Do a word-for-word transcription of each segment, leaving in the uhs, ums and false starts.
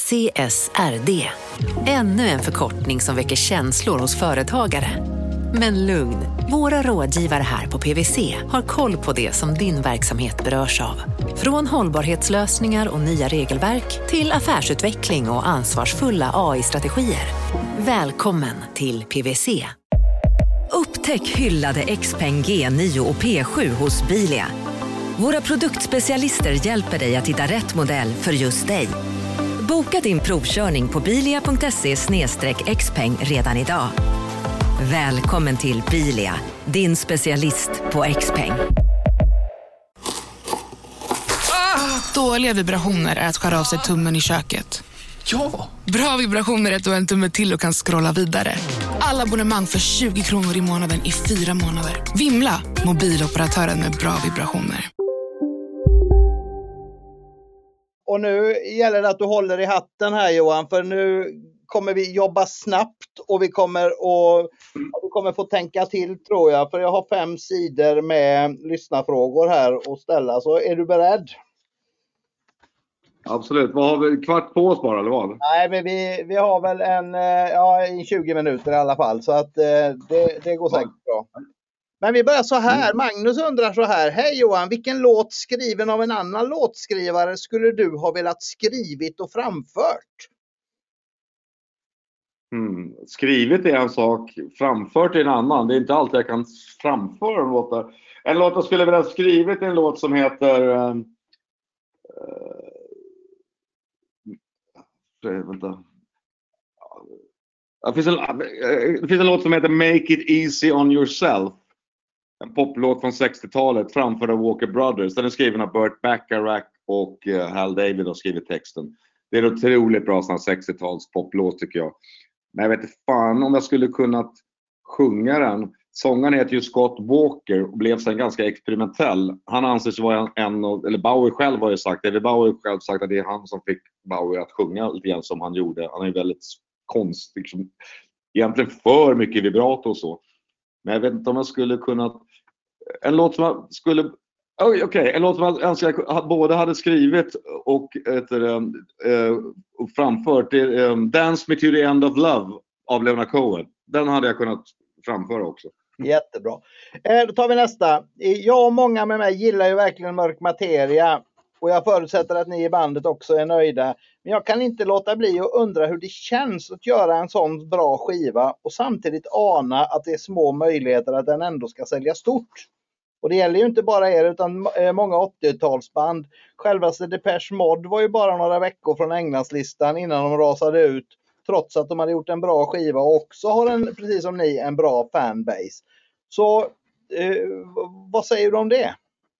C S R D. Ännu en förkortning som väcker känslor hos företagare. Men lugn, våra rådgivare här på P W C har koll på det som din verksamhet berörs av. Från hållbarhetslösningar och nya regelverk till affärsutveckling och ansvarsfulla A I-strategier. Välkommen till P W C. Upptäck hyllade Xpeng G nio och P sju hos Bilia. Våra produktspecialister hjälper dig att hitta rätt modell för just dig. Boka din provkörning på bilia punkt se slash xpeng redan idag. Välkommen till Bilia, din specialist på Xpeng. Ah, dåliga vibrationer är att skära av sig tummen i köket. Ja! Bra vibrationer är att du har en tumme till och kan scrolla vidare. Alla abonnemang för tjugo kronor i månaden i fyra månader. Vimla, mobiloperatören med bra vibrationer. Och nu gäller det att du håller i hatten här, Johan, för nu kommer vi jobba snabbt och vi kommer, och, vi kommer få tänka till, tror jag, för jag har fem sidor med lyssnarfrågor här att ställa. Så är du beredd? Absolut. Vad har vi? Kvart på oss bara, eller vad? Nej, men vi, vi har väl en ja, tjugo minuter i alla fall, så att det, det går säkert bra. Men vi börjar så här. Magnus undrar så här. Hej Johan, vilken låt skriven av en annan låtskrivare skulle du ha velat skrivit och framfört? Mm. Skrivit är en sak, framfört är en annan. Det är inte alltid jag kan framföra en låt. En låt jag skulle vilja ha skrivit är en låt som heter... Uh, uh, vänta. Det finns, en, det finns en låt som heter Make It Easy On Yourself. En poplåt från sextiotalet framför av Walker Brothers. Den är skriven av Burt Bacharach och uh, Hal David har skrivit texten. Det är en otroligt bra sån sextiotals poplåt tycker jag. Men jag vet inte fan om jag skulle kunnat sjunga den. Sångaren heter ju Scott Walker och blev sen ganska experimentell. Han anses vara en av, eller Bowie själv har ju sagt, David Bowie själv sagt att det är han som fick Bowie att sjunga lite grann som han gjorde. Han är ju väldigt konstig, liksom, egentligen för mycket vibrato och så. Men jag vet inte om jag skulle kunnat, en låt som jag skulle, okej, okay, en låt som jag önskar jag både hade skrivit och, heter, uh, och framfört är um, Dance Me To The End Of Love av Leonard Cohen. Den hade jag kunnat framföra också. Jättebra. Eh, då tar vi nästa. Jag och många med mig gillar ju verkligen mörk materia. Och jag förutsätter att ni i bandet också är nöjda. Men jag kan inte låta bli att undra hur det känns att göra en sån bra skiva. Och samtidigt ana att det är små möjligheter att den ändå ska sälja stort. Och det gäller ju inte bara er utan många åttiotalsband. Självaste Depeche Mode var ju bara några veckor från Englandslistan innan de rasade ut. Trots att de hade gjort en bra skiva och också har en, precis som ni, en bra fanbase. Så eh, vad säger du om det?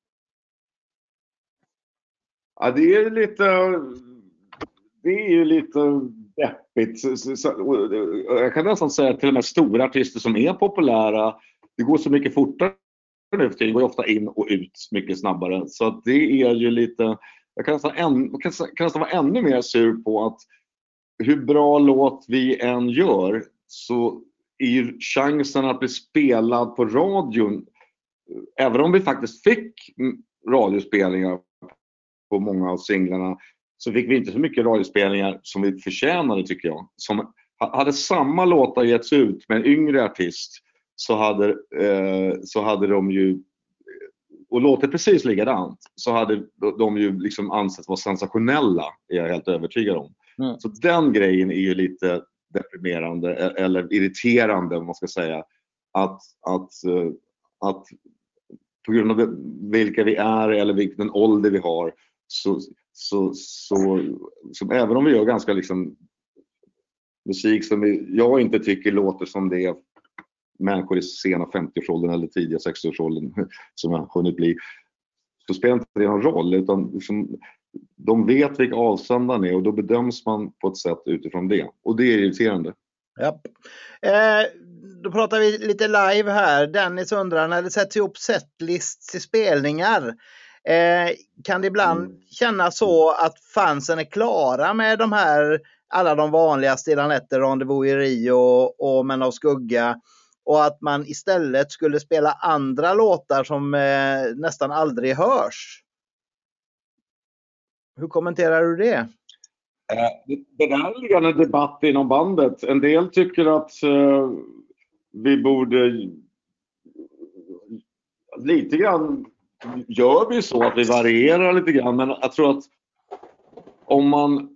Ja, det är lite, det är ju lite deppigt. Jag kan nästan säga att till och med stora artister som är populära, det går så mycket fortare nu, det går ju ofta in och ut mycket snabbare. Så att det är ju lite, jag kan nästan, än, kan, kan nästan vara ännu mer sur på att hur bra låt vi än gör så är ju chansen att bli spelad på radion, även om vi faktiskt fick radiospelningar på många av singlarna, så fick vi inte så mycket radiospelningar som vi förtjänade tycker jag. Som hade samma låtar getts ut med en yngre artist så hade, eh, så hade de ju, och låter precis likadant, så hade de ju liksom ansett vara sensationella, är jag helt övertygad om. Mm. Så den grejen är ju lite deprimerande eller irriterande om man ska säga, att, att, att på grund av vilka vi är eller vilken ålder vi har så, så, så, så även om vi gör ganska liksom musik som vi, jag inte tycker låter som det är människor i sena femtioårsåldern eller tidiga sextioårsåldern som har hunnit bli, så spelar inte det någon roll utan liksom, de vet vilka avsändaren är och då bedöms man på ett sätt utifrån det. Och det är irriterande. Ja. Eh, då pratar vi lite live här. Dennis undrar, när det sätts ihop setlists till spelningar, eh, kan det ibland mm. kännas så att fansen är klara med de här, alla de vanliga Stilla nätter, Rendezvous i Rio och, och Men av skugga, och att man istället skulle spela andra låtar som eh, nästan aldrig hörs? Hur kommenterar du det? Det, det där ligger en debatt inom bandet. En del tycker att uh, vi borde lite grann gör vi så att vi varierar lite grann, men jag tror att om man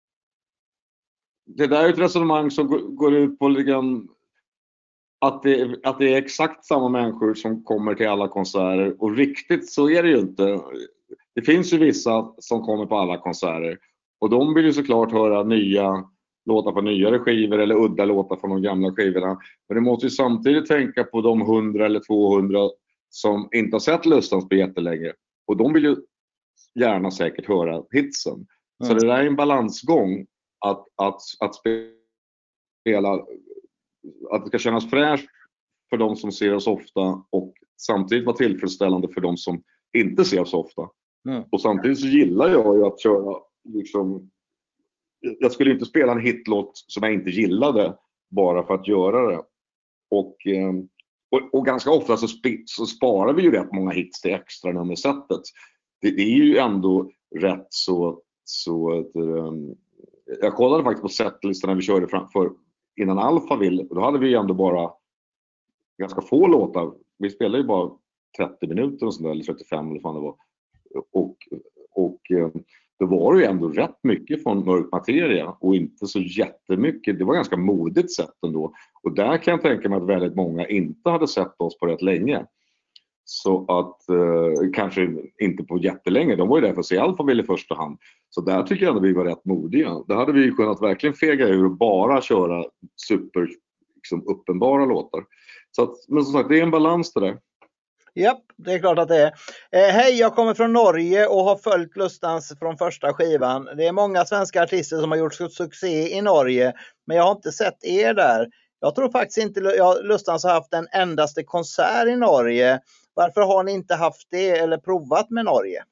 det där är ett resonemang som går ut på lite grann att det, att det är exakt samma människor som kommer till alla konserter, och riktigt så är det ju inte. Det finns ju vissa som kommer på alla konserter och de vill ju såklart höra nya låtar på nyare skivor eller udda låtar från de gamla skivorna, men det måste ju samtidigt tänka på de hundra eller tvåhundra som inte har sett Lustans på jättelänge, och de vill ju gärna säkert höra hitsen. Mm. Så det där är en balansgång att, att, att spela, att det ska kännas fräscht för de som ser oss ofta och samtidigt vara tillfredsställande för de som inte ser oss ofta. Mm. Och samtidigt så gillar jag ju att köra liksom, jag skulle inte spela en hitlåt som jag inte gillade bara för att göra det. Och, och, och ganska ofta så, sp- så sparar vi ju rätt många hits till extra nummersättet. Det, det är ju ändå rätt så, så att, um, jag kollade faktiskt på setlistan när vi körde framför innan Alphaville, och då hade vi ändå bara ganska få låtar. Vi spelade ju bara trettio minuter och sånt där, eller trettiofem eller vad det var. Och, och då var det ju ändå rätt mycket från Mörk Materia och inte så jättemycket. Det var ganska modigt sätt ändå. Och där kan jag tänka mig att väldigt många inte hade sett oss på rätt länge. Så att, eh, kanske inte på jättelänge. De var ju där för att se Alphaville i första hand. Så där tycker jag att vi var rätt modiga. Där hade vi ju kunnat verkligen fega ur och bara köra super liksom, uppenbara låtar. Så att, men som sagt, det är en balans det där. Japp, det är klart att det är. Eh, hej, jag kommer från Norge och har följt Lustans från första skivan. Det är många svenska artister som har gjort succé i Norge, men jag har inte sett er där. Jag tror faktiskt inte jag, Lustans har haft en endaste konsert i Norge. Varför har ni inte haft det eller provat med Norge?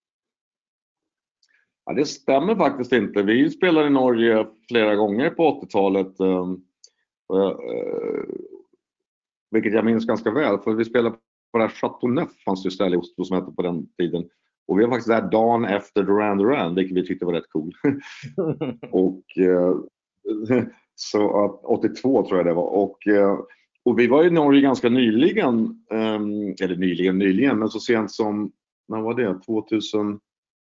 Ja, det stämmer faktiskt inte. Vi spelade i Norge flera gånger på åttiotalet. Eh, eh, vilket jag minns ganska väl, för vi spelade på det här Chateauneuf, fanns det ställe i Oslo som hette på den tiden. Och vi var faktiskt där dagen efter Duran Duran, vilket vi tyckte var rätt cool. och eh, så att åttiotvå tror jag det var. Och, eh, och vi var i Norge ganska nyligen, eh, eller nyligen, nyligen, men så sent som, när var det? tvåtusen,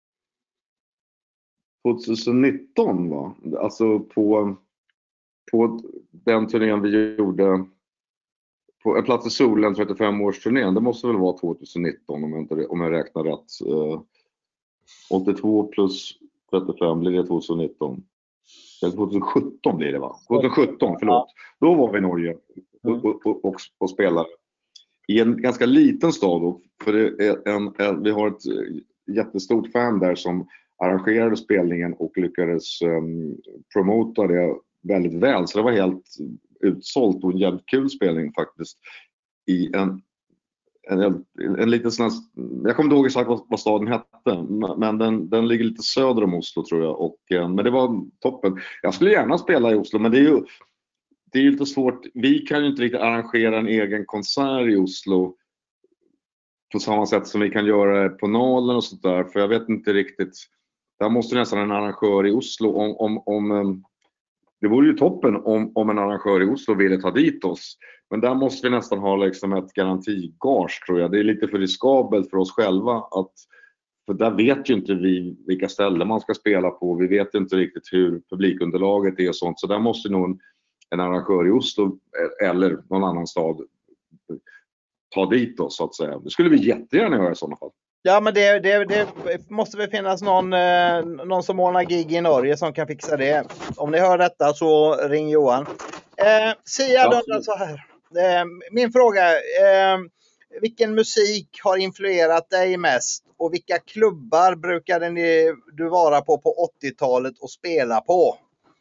tjugonitton va? Alltså på, på den turnén vi gjorde på en plats i solen, trettiofem-årsturnén. Det måste väl vara tjugonitton om jag, inte, om jag räknar rätt. Uh, åttiotvå plus trettiofem blir det tjugonitton. Eller tjugosjutton blir det va? tjugosjutton, förlåt. Då var vi i Norge och, och, och, och, och spelade i en ganska liten stad. Och för det är en, en, vi har ett jättestort fan där som arrangerade spelningen och lyckades um, promota det väldigt väl. Så det var helt utsålt och en jävligt kul spelning faktiskt i en, en, en, en liten sån här, jag kommer inte ihåg exakt vad, vad staden hette, men den, den ligger lite söder om Oslo tror jag, och, men det var toppen. Jag skulle gärna spela i Oslo, men det är ju det är ju lite svårt, vi kan ju inte riktigt arrangera en egen konsert i Oslo på samma sätt som vi kan göra på Nalen och sånt där, för jag vet inte riktigt, där måste nästan en arrangör i Oslo om, om, om det vore ju toppen om, om en arrangör i Oslo ville ta dit oss. Men där måste vi nästan ha liksom ett garantigage tror jag. Det är lite för riskabelt för oss själva. Att, för där vet ju inte vi vilka ställen man ska spela på. Vi vet inte riktigt hur publikunderlaget är och sånt. Så där måste nog en, en arrangör i Oslo eller någon annan stad ta dit oss så att säga. Det skulle vi jättegärna göra i sådana fall. Ja, men det, det, det måste väl finnas någon, eh, någon som ordnar gig i Norge som kan fixa det. Om ni hör detta så ring Johan. Eh, Sia undrar så här. Eh, min fråga, eh, vilken musik har influerat dig mest? Och vilka klubbar brukade ni, du vara på på åttiotalet och spela på?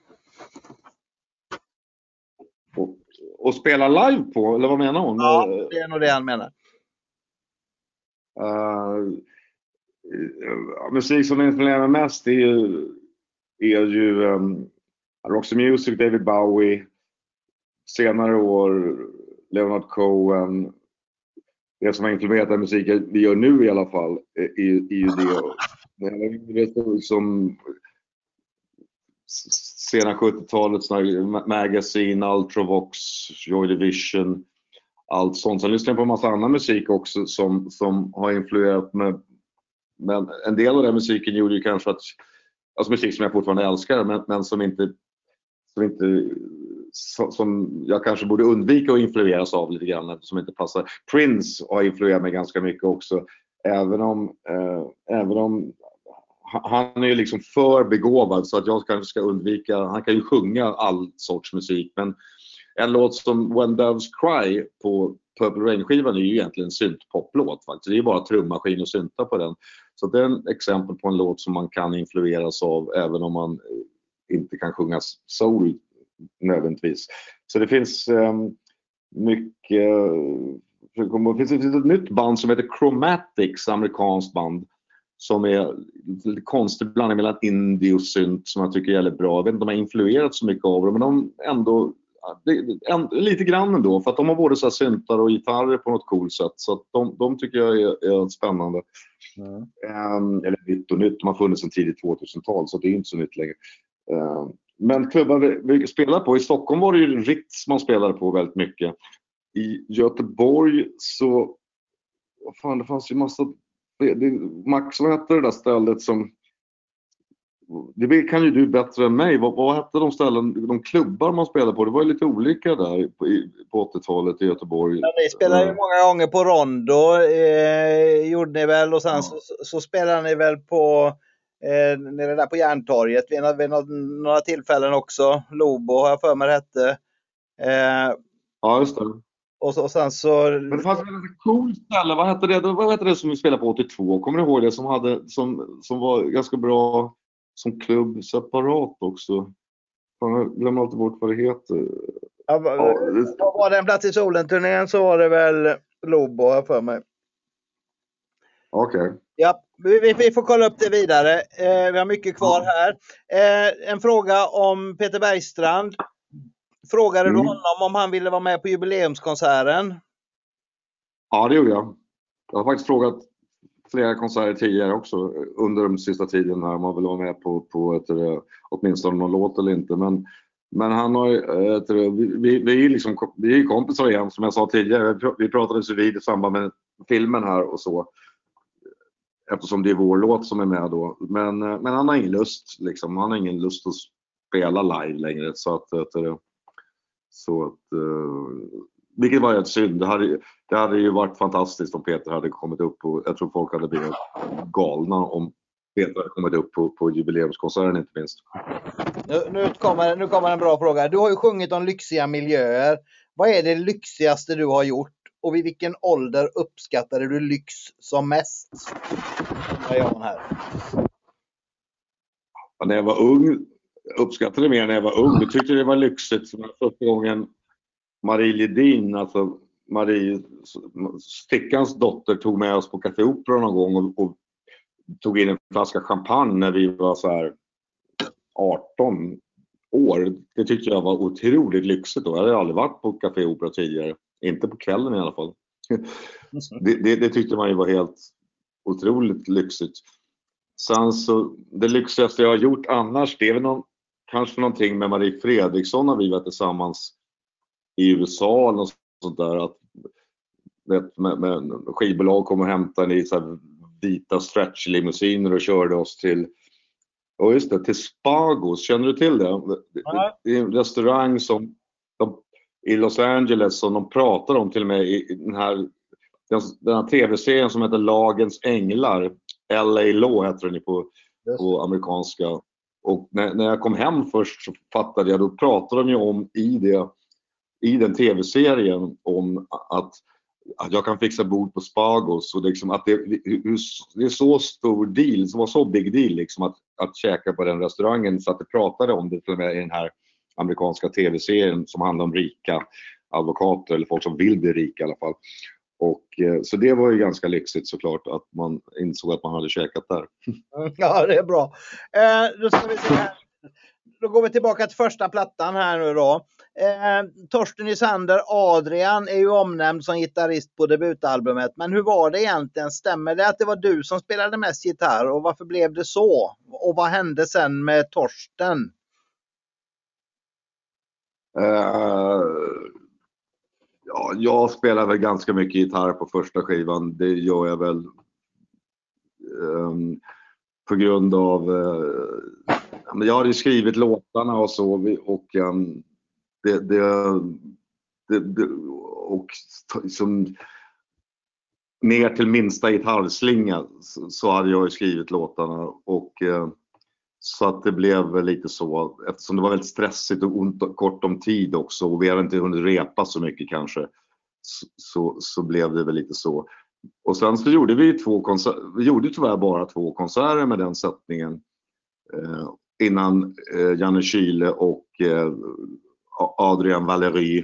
Och, och spela live på? Eller vad menar hon? Ja, det är nog det han menar. Uh, musik som influerar mig mest är ju, är ju um, Roxy Music, David Bowie, senare år Leonard Cohen. Det som har influerat den musik vi gör nu i alla fall är, är ju det. Det är som sena sjuttiotalet, Magazine, Ultravox, Joy Division, allt sånt. Sen lyssnar jag på en massa annan musik också som, som har influerat mig. Men en del av den musiken gjorde ju kanske att, alltså musik som jag fortfarande älskar, men, men som inte, som inte som jag kanske borde undvika att influeras av lite grann, som inte passar. Prince har influerat mig ganska mycket också, även om eh, även om han är ju liksom för begåvad så att jag kanske ska undvika, han kan ju sjunga all sorts musik, men en låt som When Doves Cry på Purple Rain-skivan är ju egentligen en syntpoplåt faktiskt. Det är ju bara trummaskin och synta på den. Så det är ett exempel på en låt som man kan influeras av även om man inte kan sjunga soul nödvändigtvis. Så det finns um, mycket... Det finns ett nytt band som heter Chromatics, amerikanskt band, som är lite konstig blandning mellan indie och synt som jag tycker är väldigt bra. Jag vet inte om de har influerat så mycket av det, men de ändå en, lite grann ändå, för att de har både så här syntar och gitarrer på något coolt sätt, så att de, de tycker jag är, är spännande. Mm. Um, eller nytt och nytt, de har funnits sedan tidigt tvåtusental, så det är inte så nytt längre. Um, men klubbar vi, vi spelar på, i Stockholm var det ju Ritz man spelade på väldigt mycket. I Göteborg så, vad fan, det fanns ju massa, det, Max, vad hette det där stället som, det kan ju du bättre än mig, vad, vad hette de ställen, de klubbar man spelade på? Det var ju lite olika där på, på åttiotalet i Göteborg. Ja, ni spelade ju många gånger på Rondo, eh, gjorde ni väl, och sen ja. så, så spelade ni väl på eh, nere där på Järntorget vid, vid några, några tillfällen också. Lobo har jag för mig det hette. Eh, ja, just det. Och, så, och sen så... Men det fanns ett coolt ställe, vad hette det? Vad hette det som vi spelade på åttiotvå? Kommer du ihåg det? Som, hade, som, som var ganska bra som klubb separat också. Jag glömmer alltid bort vad det heter. Ja, var, ja, det... var det en plats i solen-turnén så var det väl Lobo här för mig. Okej. Okay. Ja, vi, vi får kolla upp det vidare. Eh, vi har mycket kvar här. Eh, en fråga om Peter Bergstrand. Frågade mm. du honom om han ville vara med på jubileumskonserten? Ja, det gjorde jag. Jag har faktiskt frågat flera konserter tidigare också under den sista tiden här, om man vill vara med på, på ett, åtminstone någon låt eller inte. Men, men han har ett, vi, vi, är liksom, vi är kompisar igen, som jag sa tidigare. Vi pratade så vid i samband med filmen här och så. Eftersom det är vår låt som är med då. Men, men han har ingen lust, liksom. Han har ingen lust att spela live längre. Så att, att så att, uh, vilket var ett synd. Det hade, det hade ju varit fantastiskt om Peter hade kommit upp, och jag tror folk hade blivit galna om Peter hade kommit upp på, på jubileumskonserten, inte minst. Nu, nu, kommer, nu kommer en bra fråga. Du har ju sjungit om lyxiga miljöer. Vad är det lyxigaste du har gjort? Och vid vilken ålder uppskattade du lyx som mest? Här. Ja, när jag var ung uppskattade det mer när jag var ung. Jag tyckte det var lyxigt. Som första gången Marie Ledin, alltså Marie Stickans dotter, tog med oss på Café Opera någon gång och, och tog in en flaska champagne när vi var så här arton år. Det tyckte jag var otroligt lyxigt då. Jag hade aldrig varit på Café Opera tidigare. Inte på kvällen i alla fall. det, det, det tyckte man ju var helt otroligt lyxigt. Sen så, det lyxigaste jag har gjort annars, det är väl någon, kanske någonting med Marie Fredriksson när vi var tillsammans i U S A och sånt där, att vet, med, med skivbolag kom och hämtade i så här vita stretch-limousiner och körde oss till, och just det, till Spagos. Känner du till det? Det, det är en restaurang som de, i Los Angeles som de pratar om till och med i den här, den, den här tv-serien som heter Lagens Änglar. L A Law heter den på, på amerikanska. Och när, när jag kom hem först så fattade jag, då pratade de ju om i, det, i den tv-serien om att, att jag kan fixa bord på Spagos. Och liksom att det, det är så stor deal, det var så big deal liksom att, att käka på den restaurangen, så att det pratade om det till och med i den här amerikanska tv-serien som handlar om rika advokater, eller folk som vill bli rika i alla fall. Och, så det var ju ganska lyxigt såklart att man insåg att man hade käkat där. Ja, det är bra. Eh, då, ska vi se här. Då går vi tillbaka till första plattan här nu då. Eh, Torsten Ysander, Adrian, är ju omnämnd som gitarrist på debutalbumet. Men hur var det egentligen? Stämmer det att det var du som spelade mest gitarr? Och varför blev det så? Och vad hände sen med Torsten? Uh, ja, jag spelar väl ganska mycket gitarr på första skivan. Det gör jag väl um, på grund av uh, jag hade skrivit låtarna och så, och um, det, det, det, det och som ner till minsta gitarrslinga så, så hade jag skrivit låtarna, och uh, så att det blev lite så, eftersom det var väldigt stressigt och ont, kort om tid också, och vi hade inte hunnit repa så mycket kanske, så, så, så blev det väl lite så. Och sen så gjorde vi två konserter, vi gjorde tyvärr bara två konserter med den sättningen eh, innan eh, Janne Kyle och eh, Adrian Valery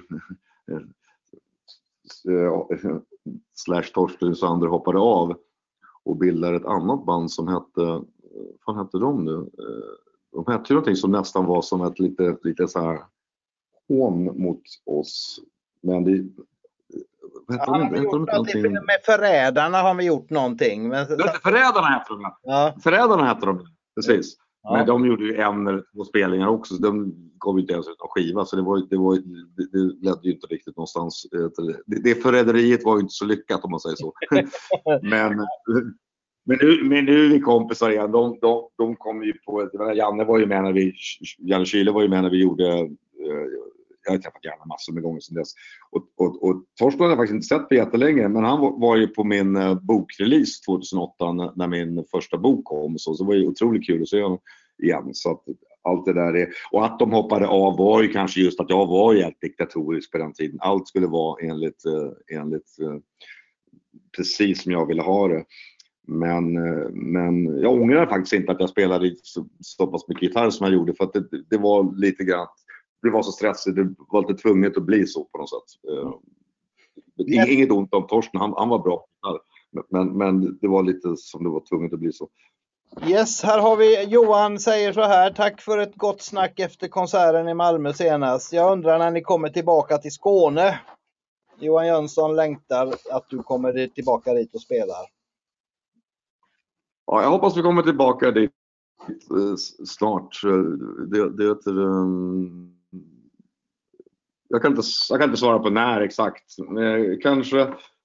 slash Torsten Sander hoppade av och bildade ett annat band som hette, vad hette de nu? De hette ju någonting som nästan var som ett lite, lite så här hån mot oss. Men det... Ja, de, har vi gjort någonting... Med Förrädarna har vi gjort någonting. Men... Förrädarna hette de. Ja. Förrädarna hette de, precis. Ja. Men de gjorde ju en eller två spelningar också. Så de gav ju inte ens ut någon skiva. Så det, var, det, var, det, det ledde ju inte riktigt någonstans. Det, det förräderiet var ju inte så lyckat, om man säger så. Men... Men nu, men nu är vi kompisar igen. De, de, de kom ju på... Janne var ju med när vi... Janne Kyle var ju med när vi gjorde... Eh, jag har träffat Janne massor med gånger sedan dess. Och, och, och Torsten har jag faktiskt inte sett på jättelänge. Men han var, var ju på min eh, bokrelease tjugohundraåtta när, när min första bok kom. Och så, så det var ju otroligt kul att se honom igen. Så att allt det där är... Och att de hoppade av var ju kanske just att jag var ju helt diktatorisk på den tiden. Allt skulle vara enligt... Eh, enligt eh, precis som jag ville ha det. Men, men jag ångrar faktiskt inte att jag spelade så, så pass mycket gitarr som jag gjorde, för att det, det var lite grann, det var så stressigt, det var lite tvunget att bli så på något sätt. Yes. Inget ont om Torsten, han, han var bra, men, men det var lite som det var tvunget att bli så. Yes, här har vi Johan säger så här: tack för ett gott snack efter konserten i Malmö senast. Jag undrar när ni kommer tillbaka till Skåne. Johan Jönsson längtar att du kommer tillbaka dit och spelar. Ja, jag hoppas vi kommer tillbaka dit snart. Det, det heter, um, jag, kan inte, jag kan inte svara på när exakt. Men kanske...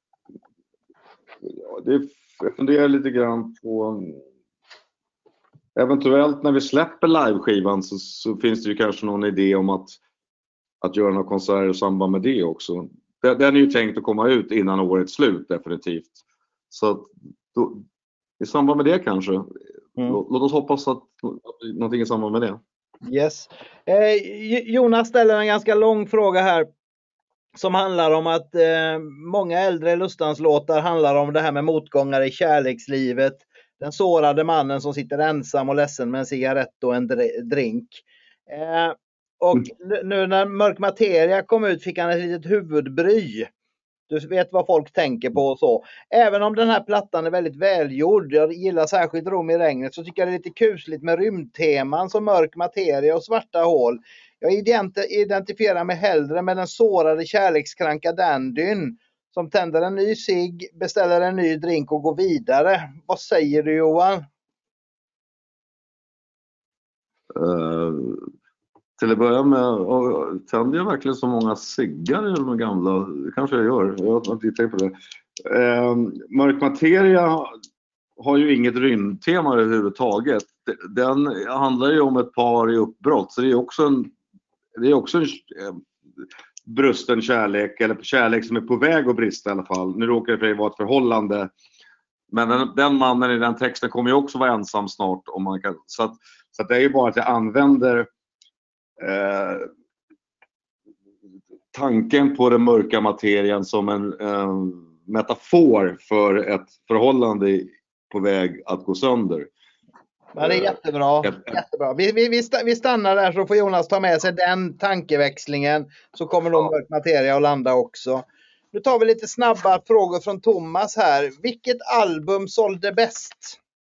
Ja, det, jag funderar lite grann på... Um, eventuellt när vi släpper liveskivan så, så finns det ju kanske någon idé om att, att göra några konserter i samband med det också. Det, den är ju tänkt att komma ut innan årets slut definitivt. Så då, i samband med det kanske. Mm. Låt, låt oss hoppas att, att någonting i samband med det. Yes. Eh, Jonas ställer en ganska lång fråga här. Som handlar om att eh, många äldre Lustans-låtar handlar om det här med motgångar i kärlekslivet. Den sårade mannen som sitter ensam och ledsen med en cigarett och en drink. Eh, och mm. nu när Mörk Materia kom ut fick han ett litet huvudbry. Du vet vad folk tänker på och så. Även om den här plattan är väldigt välgjord, jag gillar särskilt Rom i regnet, så tycker jag det är lite kusligt med rymdteman som Mörk Materia och Svarta hål. Jag identifierar mig hellre med den sårade kärlekskranka dandyn som tänder en ny cigg, beställer en ny drink och går vidare. Vad säger du, Johan? Uh, till att börja med, uh, tänder jag verkligen så många ciggar i de gamla? Det kanske jag gör, jag har inte tänkt på det. Uh, Mörk Materia har ju inget rymdtema överhuvudtaget. Den handlar ju om ett par i uppbrott, så det är också en, det är också en uh, brusten kärlek, eller kärlek som är på väg att brista i alla fall. Nu råkar det vara ett förhållande. Men den, den mannen i den texten kommer ju också vara ensam snart. Om man kan, så, att, så att det är ju bara att jag använder eh, tanken på den mörka materien som en eh, metafor för ett förhållande på väg att gå sönder. Ja, det är jättebra. jättebra. Vi, vi, vi stannar där så får Jonas ta med sig den tankeväxlingen. Så kommer nog Mörk Materia att landa också. Nu tar vi lite snabba frågor från Thomas här. Vilket album sålde bäst?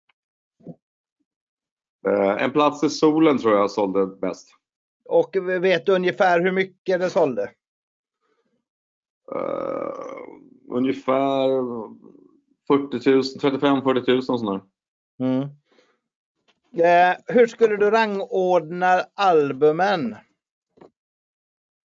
Uh, en plats i solen tror jag sålde bäst. Och vet du ungefär hur mycket det sålde? Uh, ungefär fyrtio tusen, trettiofem till fyrtio tusen sådär. Mm. Eh, hur skulle du rangordna albumen?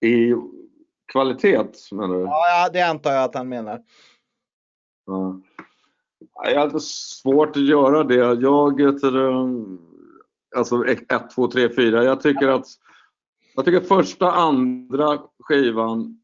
I kvalitet, menar du? Ja, det antar jag att han menar. Ja. Jag hade svårt att göra det. Jag heter, alltså ett, två, tre, fyra. Jag tycker att jag tycker första, andra skivan.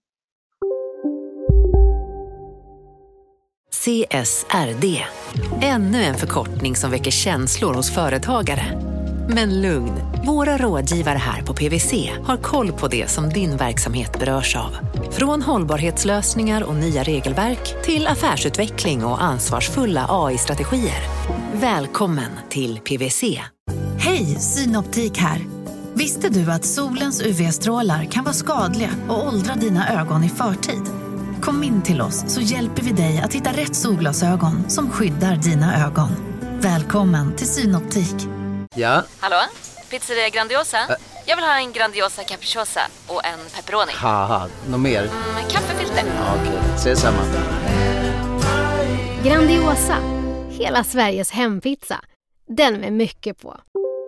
C S R D. Ännu en förkortning som väcker känslor hos företagare. Men lugn, våra rådgivare här på P V C har koll på det som din verksamhet berörs av. Från hållbarhetslösningar och nya regelverk till affärsutveckling och ansvarsfulla A I-strategier. Välkommen till P V C. Hej, Synoptik här. Visste du att solens U V-strålar kan vara skadliga och åldra dina ögon i förtid? Kom in till oss så hjälper vi dig att hitta rätt solglasögon som skyddar dina ögon. Välkommen till Synoptik. Ja? Hallå? Pizzeria Grandiosa? Ä- Jag vill ha en Grandiosa capriciosa och en pepperoni. Haha, något mer? Mm, kaffefilter. Ja, okej, okay. Ses samma. Grandiosa, hela Sveriges hempizza. Den med mycket på.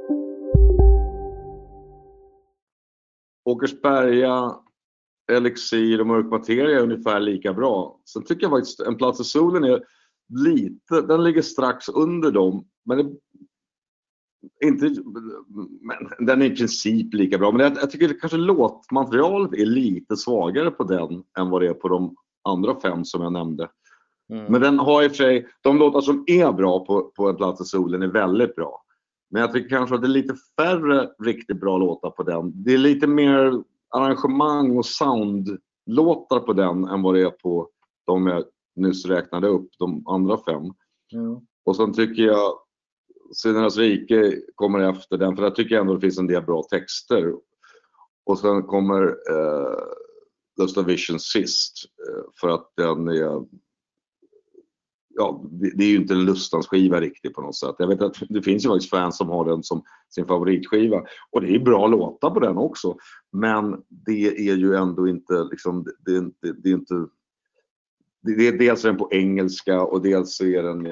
Åkersberga, Elixir och Mörk Materia är ungefär lika bra. Sen tycker jag faktiskt En plats i solen är lite, den ligger strax under dem. Men det, inte, men den är i princip lika bra. Men jag, jag tycker kanske låtmaterialet är lite svagare på den än vad det är på de andra fem som jag nämnde. Mm. Men den har i och för sig, de låtar som är bra på, på En plats i solen är väldigt bra. Men jag tycker kanske att det är lite färre riktigt bra låtar på den. Det är lite mer arrangemang och soundlåtar på den än vad det är på de jag nyss räknade upp, de andra fem. Mm. Och sen tycker jag Syndernas rike kommer efter den, för jag tycker ändå det finns en del bra texter. Och sen kommer eh, Lust of Vision sist, eh, för att den är, ja, det, det är ju inte en lustansskiva riktigt på något sätt. Jag vet att det finns ju faktiskt fans som har den som sin favoritskiva, och det är bra låtar på den också, men det är ju ändå inte liksom, det, det, det, det är inte det, det är dels den på engelska och dels är den,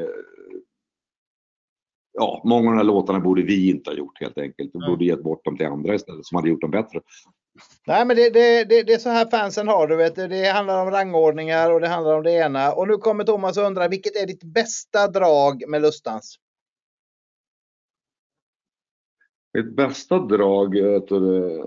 ja, många av de här låtarna borde vi inte ha gjort helt enkelt. Vi borde gett bort dem till andra istället som hade gjort dem bättre. Nej, men det, det, det, det är så här fansen har, du vet. Det handlar om rangordningar och det handlar om det ena. Och nu kommer Thomas och undrar, vilket är ditt bästa drag med Lustans? Mitt bästa drag, det, det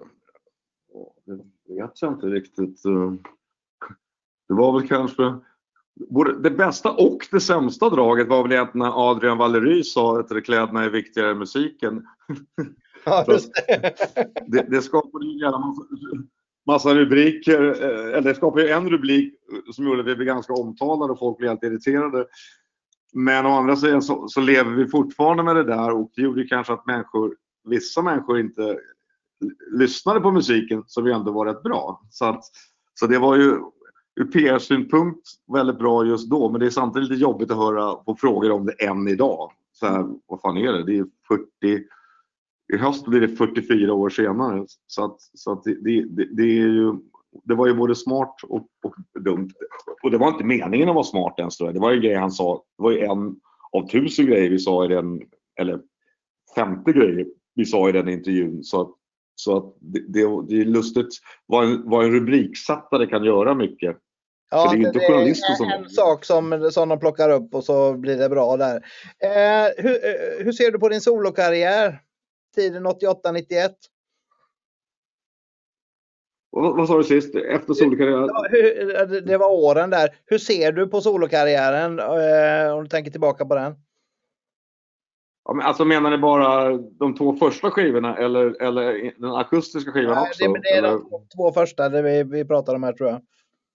vet jag inte riktigt. Det var väl kanske både det bästa och det sämsta draget var väl egentligen när Adrian Valery sa att det kläderna är viktigare än musiken. Ja, just det. det, det skapade ju gärna massa, massa rubriker, eller det skapade ju en rubrik som gjorde att vi blev ganska omtalade och folk blev helt irriterade. Men å andra sidan så, så lever vi fortfarande med det där, och det gjorde kanske att människor, vissa människor inte lyssnade på musiken, som ju ändå var rätt bra. Så, att, så det var ju ur P R-synpunkt väldigt bra just då, men det är samtidigt lite jobbigt att höra på frågor om det än idag. Så här, vad fan är det? Det är fyrtio, i höst blir det fyrtiofyra år senare. Så att, så att det, det, det är ju, det var ju både smart och, och dumt. Och det var inte meningen att vara smart ens, tror jag. Det var ju en grej han sa, det var ju en av tusen grejer vi sa i den, eller femtio grejer vi sa i den intervjun. Så att, så att det, det, det är lustigt vad en, vad en rubriksättare kan göra mycket. Ja, för det är ju inte journalister som... en sak som, som de plockar upp och så blir det bra där. Eh, hur, hur ser du på din solokarriär? Tiden åttioåtta nittioett? Vad, vad sa du sist? Efter solokarriären? Ja, hur, det var åren där. Hur ser du på solokarriären eh, om du tänker tillbaka på den? Ja, men alltså menar ni bara de två första skivorna eller, eller den akustiska skivan? Nej, också? Det, det är eller? de två första det vi, vi pratar om här, tror jag.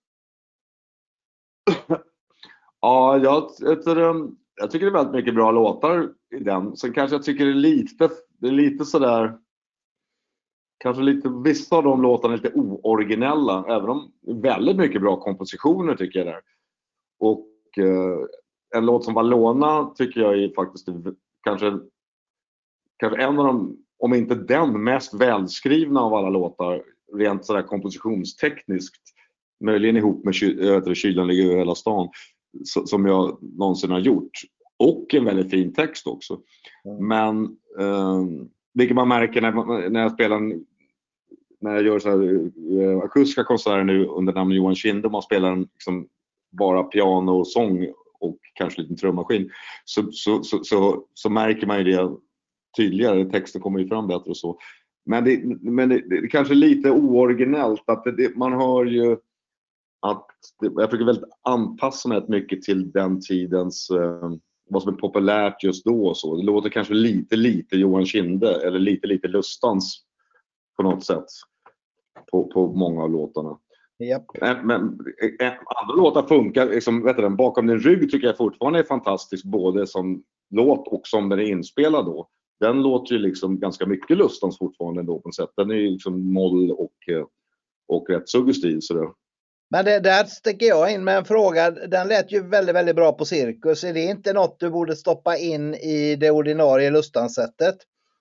Ja, jag, jag, jag tycker det är väldigt mycket bra låtar i den. Sen kanske jag tycker det är lite, det är lite sådär, kanske lite, vissa av de låtarna är lite ooriginella, även om det är väldigt mycket bra kompositioner tycker jag där. Och eh, en låt som Valona tycker jag är faktiskt kanske, kanske en av de, om inte den mest välskrivna av alla låtar, rent sådär kompositionstekniskt, möjligen ihop med Kylan ligger över hela stan, som jag någonsin har gjort. Och en väldigt fin text också. Mm. Men eh, vilket man märker när, när jag spelar, när jag gör så här uh, akustiska konserter nu under namnet Johan Kinde, man spelar en, liksom, bara piano och sång och kanske lite trummaskin, så, så, så, så, så märker man ju det tydligare, texten kommer ju fram bättre och så. Men det, men det, det är kanske lite ooriginellt att det, det, man hör ju att det, jag försöker väldigt anpassa mig mycket till den tidens eh, vad som är populärt just då och så. Det låter kanske lite lite Johan Kinde eller lite lite Lustans på något sätt på, på många av låtarna. Yep. Men, men andra låtar funkar liksom, vet du, Bakom din rygg tycker jag fortfarande är fantastisk, både som låt och som den är inspelad då. Den låter ju liksom ganska mycket Lustans fortfarande då på något sätt. Den är ju liksom moll och, och rätt suggestiv sådär. Men det, där sticker jag in med en fråga. Den lät ju väldigt, väldigt bra på Cirkus. Är det inte något du borde stoppa in i det ordinarie Lustans-sättet?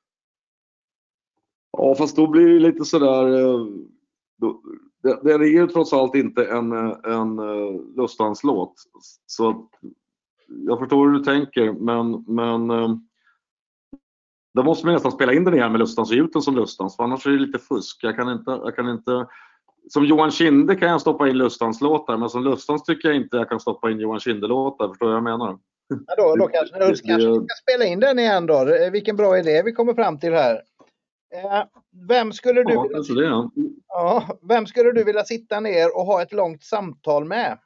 Ja, fast då blir det lite sådär... Då, det, det är ju trots allt inte en, en Lustans-låt. Så jag förstår hur du tänker, men... men då måste man nästan spela in den igen med Lustans och gjuten som Lustans, för annars är det lite fusk. Jag kan inte, jag kan inte, som Johan Kinde kan jag stoppa in Lustans låtar, men som Lustans tycker jag inte jag kan stoppa in Johan Kinde-låtar, förstår jag vad jag menar? Ja, då, då kanske, då kanske vi ska spela in den igen då. Vilken bra idé vi kommer fram till här. Eh, vem skulle du ja, vilja sitta, det, ja. Ja, vem skulle du vilja sitta ner och ha ett långt samtal med?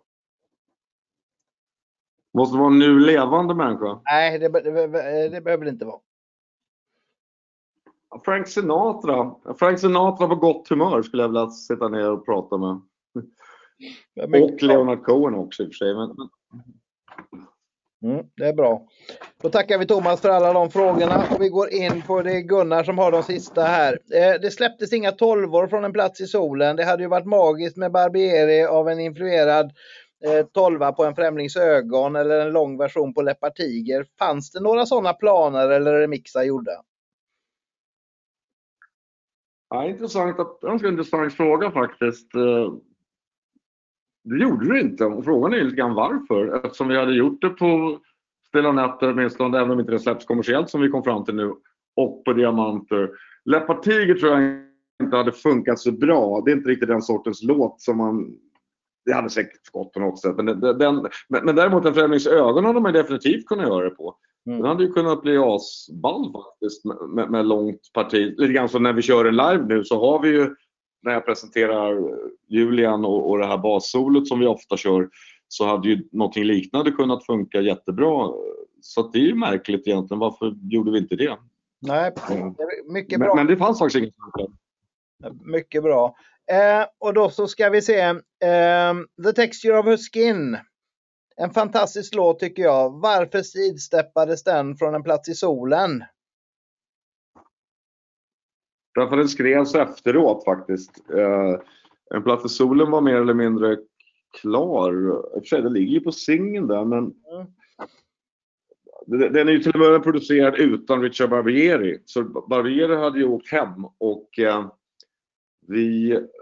Måste det vara en nu levande människa? Nej, det, det, det behöver det inte vara. Frank Sinatra. Frank Sinatra på gott humör skulle jag vilja sitta ner och prata med. Och Leonard Cohen också i och för sig. Men... Mm, det är bra. Då tackar vi Thomas för alla de frågorna. Och vi går in på det Gunnar som har de sista här. Eh, det släpptes inga tolvor från En plats i solen. Det hade ju varit magiskt med Barbieri av en influerad eh, tolva på En främlings ögon eller en lång version på Läppar tiger. Fanns det några sådana planer eller remixar gjorda? Ja, intressant, att, ganska intressant fråga faktiskt. Det gjorde det inte. Och frågan är lite grann varför. Eftersom vi hade gjort det på Stilla nätter, åtminstone, även om inte det släpps kommersiellt som vi kom fram till nu. Och på Diamanter. Läppar tiger tror jag inte hade funkat så bra. Det är inte riktigt den sortens låt som man... Det hade säkert gått på något sätt. Men, den, men, men däremot En främlings ögon hade man definitivt kunnat göra det på. Mm. Den hade ju kunnat bli asball faktiskt med, med, med långt parti. Lite grann som när vi kör en live nu så har vi ju, när jag presenterar Julian och, och det här bassolot som vi ofta kör, så hade ju någonting liknande kunnat funka jättebra. Så det är ju märkligt egentligen. Varför gjorde vi inte det? Nej, mycket bra. Men, men det fanns faktiskt inget sånt. Mycket bra. Eh, och då så ska vi se. Eh, The Texture of Her Skin. En fantastisk låt tycker jag. Varför sidsteppades den från En plats i solen? Därför den skrevs efteråt faktiskt. Eh, En plats i solen var mer eller mindre klar. I och för sig, det ligger ju på singeln där, men mm. den är ju till och med producerad utan Richard Barbieri. Så Barbieri hade ju åkt hem och eh, vi... Eh,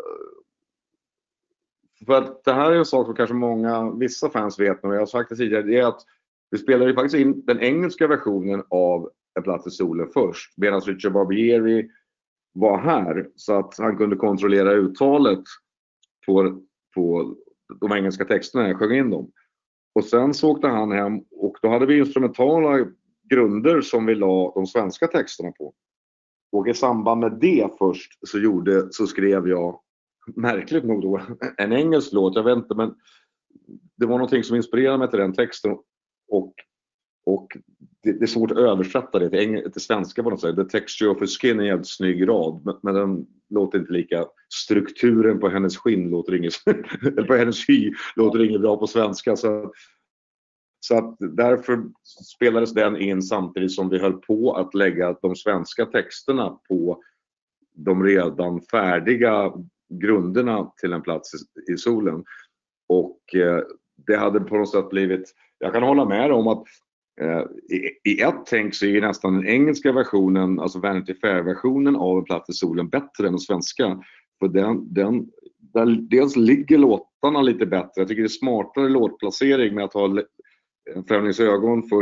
för att det här är en sak som kanske många, vissa fans vet, och jag har sagt det tidigare, det är att vi spelade ju faktiskt in den engelska versionen av En plats i solen först, medan Richard Barbieri var här, så att han kunde kontrollera uttalet på, på de engelska texterna när jag sjöng in dem. Och sen så åkte han hem och då hade vi instrumentala grunder som vi la de svenska texterna på. Och i samband med det först så, gjorde, så skrev jag, märkligt nog då, en engelsk låt, jag vet inte, men det var någonting som inspirerade mig till den texten och, och det, det är svårt att översätta det till, engel, till svenska på något sätt. The Texture of Her Skin är en jävligt snygg rad, men, men den låter inte lika, strukturen på hennes skinn låter inget, eller på hennes hy låter inget bra på svenska, så, så att därför spelades den in samtidigt som vi höll på att lägga de svenska texterna på de redan färdiga grunderna till En plats i solen. Och eh, det hade på något sätt blivit, jag kan hålla med om att eh, i, i ett tänk så är nästan den engelska versionen, alltså Vanity Fair-versionen av En plats i solen bättre än den svenska. För den, den, där dels ligger låtarna lite bättre. Jag tycker det är smartare låtplacering med att ha En främlings ögon först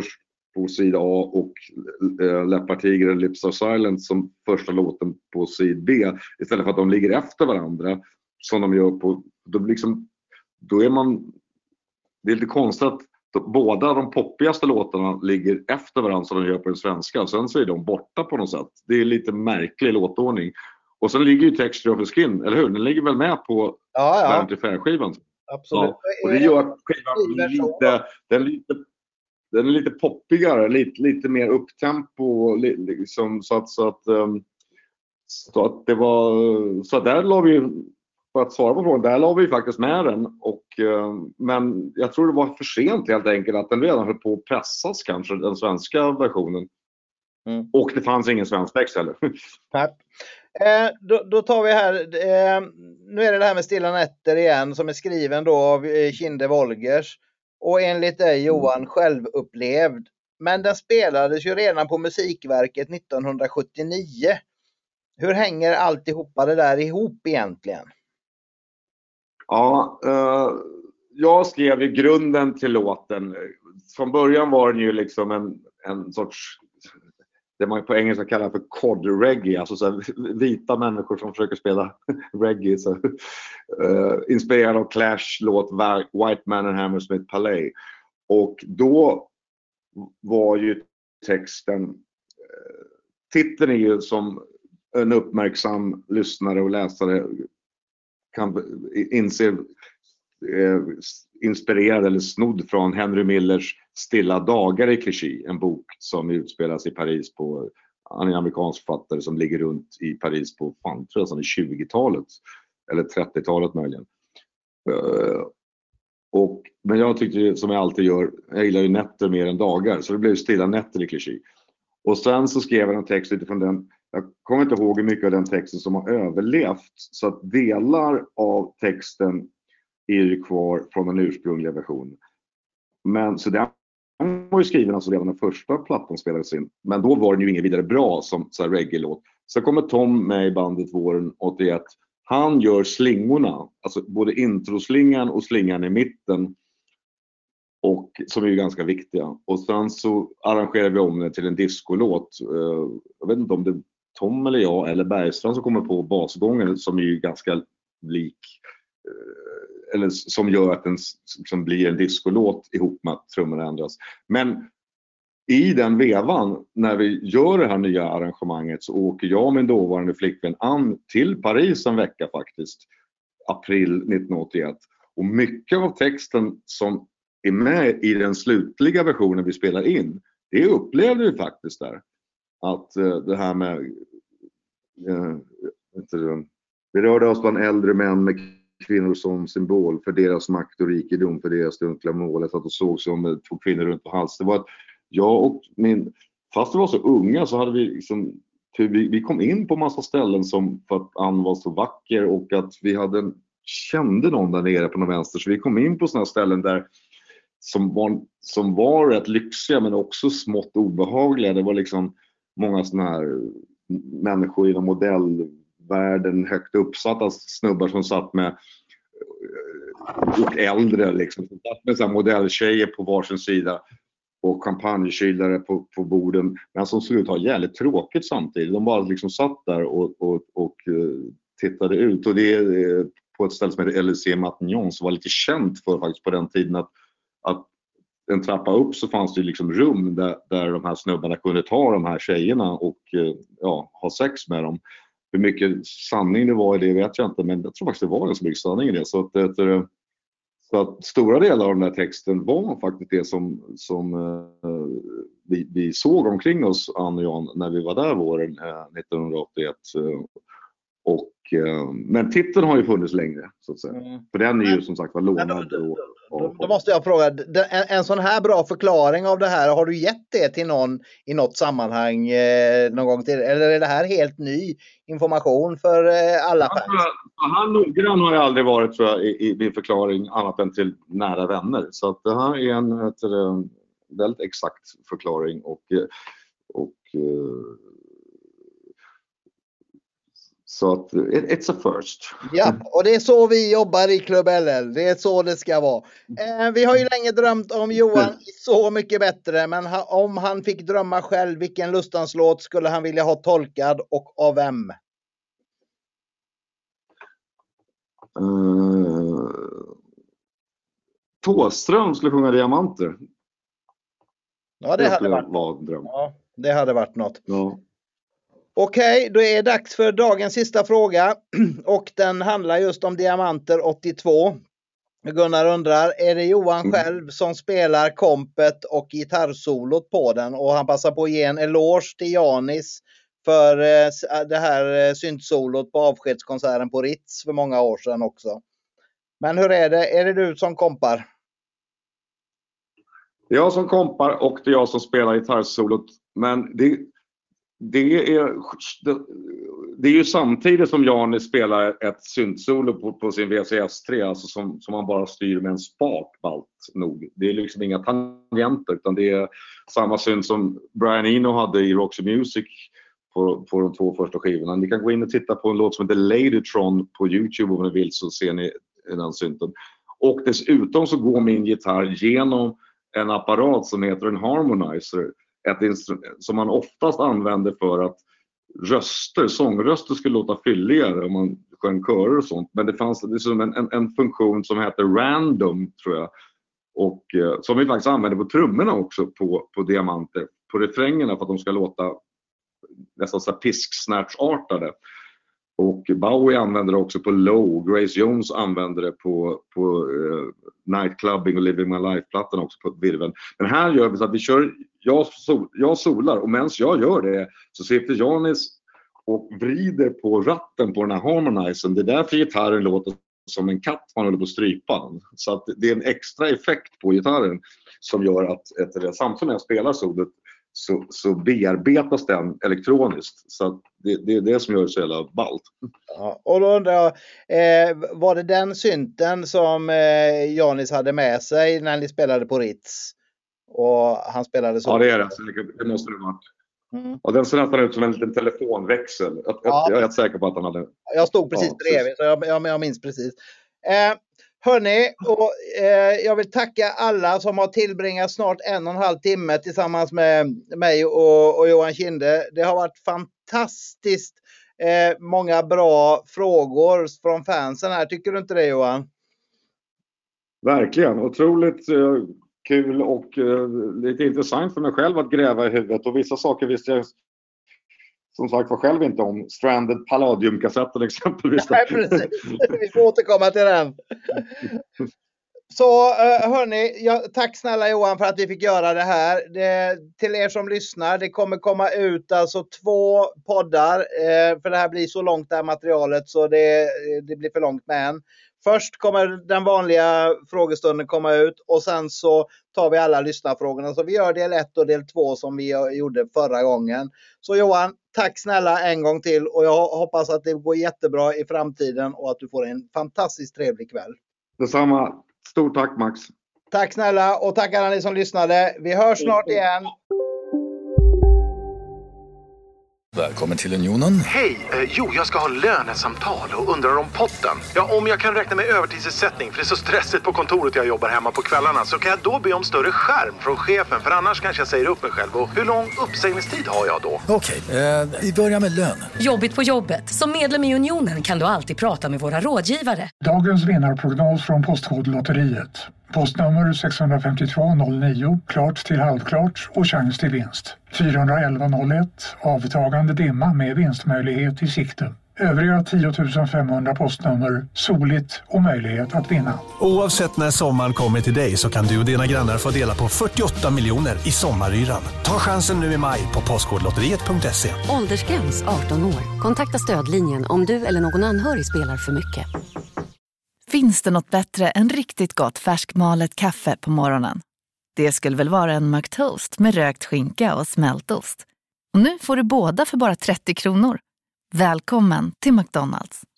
på sida A och äh, Läppartiger eller Lips Are Silent som första låten på sid B. Istället för att de ligger efter varandra som de gör på... Då, liksom, då är man... Det är lite konstigt att båda de poppigaste låtarna ligger efter varandra som de gör på den svenska. Sen så är de borta på något sätt. Det är lite märklig låtordning. Och sen ligger ju Texture of the Skin, eller hur? Den ligger väl med på ja, ja. Vanity Fair-skivan. Absolut. Ja. Och det gör att skivan är lite, den är lite, den är lite poppigare, lite, lite mer upptempo. Liksom, så, att, så, att, um, så att det var... Så där la vi ju... För att svara på frågan, där la vi faktiskt med den. Och, uh, men jag tror det var för sent helt enkelt att den redan höll på att pressas kanske, den svenska versionen. Mm. Och det fanns ingen svensk text heller. Nej. Eh, då, då tar vi här, eh, nu är det det här med Stilla nätter igen som är skriven då av eh, Kinde Wolgers. Och enligt dig Johan självupplevd. Men den spelades ju redan på Musikverket nittonhundrasjuttionio. Hur hänger alltihopa det där ihop egentligen? Ja, eh, jag skrev ju grunden till låten. Från början var den ju liksom en, en sorts, det man på engelska kallar för cod reggae, alltså så här, vita människor som försöker spela reggae. Så, eh, inspirerad av Clash låt White Man and Hammersmith Palais. Och då var ju texten, eh, titeln är ju som en uppmärksam lyssnare och läsare kan inse eh, inspirerad eller snodd från Henry Millers Stilla dagar i Clichy, en bok som utspelas i Paris på, han är en amerikansk författare som ligger runt i Paris på fan, tror jag, som i tjugotalet eller trettiotalet möjligen. Uh, och, men jag tyckte, som jag alltid gör, jag gillar ju nätter mer än dagar, så det blev Stilla nätter i Clichy. Och sen så skrev jag en text utifrån den. Jag kommer inte ihåg hur mycket av den texten som har överlevt, så att delar av texten är ju kvar från den ursprungliga versionen. Men så den var ju skriven alltså redan den första plattan spelades in. Men då var den ju ingen vidare bra som så här reggae-låt. Så kommer Tom med i bandet våren åttioett. Han gör slingorna, alltså både introslingan och slingan i mitten. Och som är ju ganska viktiga. Och sen så arrangerar vi om det till en discolåt. Jag vet inte om det är Tom eller jag eller Bergstrand som kommer på basgången som är ju ganska lik. Eller som gör att den som blir en discolåt ihop med att trummorna ändras. Men i den vevan, när vi gör det här nya arrangemanget, så åker jag och min dåvarande flickvän Ann till Paris en vecka faktiskt. April nittonhundraåttioett. Och mycket av texten som är med i den slutliga versionen vi spelar in, det upplevde vi faktiskt där. Att uh, det här med uh, inte, vi rörde oss bland äldre män med kvinnor som symbol för deras makt och rikedom, för deras dunkla mål. Att de såg som två kvinnor runt på hals. Det var att jag och min, fast vi var så unga så hade vi liksom, vi, vi kom in på massa ställen som för att Ann var så vacker och att vi hade, kände någon där nere på någon vänster. Så vi kom in på sådana ställen där som var, som var rätt lyxiga men också smått obehagliga. Det var liksom många sådana här människor inom modellvärlden, högt uppsatta snubbar som satt med, och äldre liksom, som satt med så här modelltjejer på varsin sida och champagnekylare på, på borden, men som såg ut att ha jävligt tråkigt samtidigt. De bara liksom satt där och, och, och tittade ut, och det är på ett ställe som heter L C Matignon som var lite känt för faktiskt på den tiden att att en trappa upp så fanns det liksom rum där, där de här snubbarna kunde ta de här tjejerna och ja, ha sex med dem. Hur mycket sanning det var i det vet jag inte, men jag tror faktiskt det var en så mycket sanning i det. Så att, det, så att stora delar av den här texten var faktiskt det som, som uh, vi, vi såg omkring oss, Ann och Jan, när vi var där våren uh, nittonhundraåttioett. Uh, och, uh, men titeln har ju funnits längre, så att säga. Mm. För den är ju som sagt var lånad. Och, Då, då måste jag fråga, en, en sån här bra förklaring av det här, har du gett det till någon i något sammanhang eh, någon gång till? Eller är det här helt ny information för eh, alla fans? Han noggrann har jag aldrig varit, tror jag, i, i min förklaring annat än till nära vänner. Så att det här är en, ett, en väldigt exakt förklaring och, och Så att it's a first. Ja, och det är så vi jobbar i Klubb L L. Det är så det ska vara. Eh, vi har ju länge drömt om Johan Så mycket bättre, men ha, om han fick drömma själv, vilken lustans låt skulle han vilja ha tolkad och av vem? Uh, Thåström skulle sjunga Diamanter. Ja, det, det hade varit vara en dröm. Ja, det hade varit något. Ja. Okej, då är det dags för dagens sista fråga. Och den handlar just om Diamanter åttiotvå. Gunnar undrar, är det Johan mm. själv som spelar kompet och gitarrsolot på den? Och han passar på att ge en eloge till Janis för det här syntsolot på avskedskonserten på Ritz för många år sedan också. Men hur är det? Är det du som kompar? Det är jag som kompar och det är jag som spelar gitarrsolot. Men det, det, är, det, det är ju samtidigt som Janis spelar ett syntsolo på, på sin V C S tre, alltså som, som man bara styr med en spak, ballt nog. Det är liksom inga tangenter, utan det är samma synt som Brian Eno hade i Roxy Music på, på de två första skivorna. Ni kan gå in och titta på en låt som heter Ladytron på YouTube om ni vill, så ser ni den synten. Och dessutom så går min gitarr genom en apparat som heter en harmonizer, ett instrument som man oftast använder för att röster, sångröster skulle låta fylligare om man sjöng körer och sånt. Men det fanns liksom en, en, en funktion som heter random, tror jag, och eh, som vi faktiskt använder på trummorna också på, på Diamanter, på refrängerna, för att de ska låta nästan så här pisk-snatch-artade. Och Bowie använder det också på Low. Grace Jones använder det på, på uh, Nightclubbing och Living My Life-plattan också på virveln. Men här gör vi så att vi kör, jag, sol, jag solar, och medan jag gör det så sitter Janis och vrider på ratten på den här harmonizern. Det är därför gitarren låter som en katt man håller på att strypa. Så att det är en extra effekt på gitarren som gör att ett, samtidigt när jag spelar solot Så, så bearbetas den elektroniskt. Så det, det är det som gör det så jävla ballt. Ja, och då undrar jag, eh, var det den synten som eh, Janis hade med sig när ni spelade på Ritz? Och han spelade så? Ja, det är det. Det måste det ha varit. Mm. Och den ser nästan ut som en liten telefonväxel. Jag, ja. jag är rätt säker på att han hade... Jag stod precis ja, bredvid, så jag, jag, jag minns precis. Eh, Hörrni, och, eh, jag vill tacka alla som har tillbringat snart en och en halv timme tillsammans med mig och, och Johan Kinde. Det har varit fantastiskt eh, många bra frågor från fansen här. Tycker du inte det, Johan? Verkligen, otroligt eh, kul och eh, lite intressant för mig själv att gräva i huvudet. Och vissa saker visste jag som sagt var själv inte om. Stranded Palladium-kassetten exempelvis. Nej, precis. Vi får återkomma till den. Så hörni, jag, tack snälla Johan för att vi fick göra det här. Det, till er som lyssnar, det kommer komma ut alltså två poddar. Eh, för det här blir så långt det här materialet så det, det blir för långt med en. Först kommer den vanliga frågestunden komma ut och sen så tar vi alla lyssnarfrågorna. Så vi gör del ett och del två som vi gjorde förra gången. Så Johan, tack snälla en gång till och jag hoppas att det går jättebra i framtiden och att du får en fantastiskt trevlig kväll. Detsamma. Stort tack Max. Tack snälla och tack alla ni som lyssnade. Vi hörs snart igen. Välkommen till Unionen. Hej, eh, jo jag ska ha lönesamtal och undrar om potten. Ja, om jag kan räkna med övertidsersättning för det är så stressigt på kontoret jag jobbar hemma på kvällarna, så kan jag då be om större skärm från chefen, för annars kanske jag säger upp mig själv. Och hur lång uppsägningstid har jag då? Okej, eh, vi börjar med lön. Jobbigt på jobbet. Som medlem i Unionen kan du alltid prata med våra rådgivare. Dagens vinnarprognos från Postkodlotteriet. Postnummer sex fem två noll nio, klart till halvklart och chans till vinst. fyra elva noll ett, avtagande dimma med vinstmöjlighet i sikte. Övriga tio tusen femhundra postnummer, soligt och möjlighet att vinna. Oavsett när sommaren kommer till dig så kan du och dina grannar få dela på fyrtioåtta miljoner i sommaryran. Ta chansen nu i maj på postkodlotteriet punkt se. Åldersgräns arton år. Kontakta stödlinjen om du eller någon anhörig spelar för mycket. Finns det något bättre än riktigt gott färskmalet kaffe på morgonen? Det skulle väl vara en McToast med rökt skinka och smältost. Och nu får du båda för bara trettio kronor. Välkommen till McDonald's.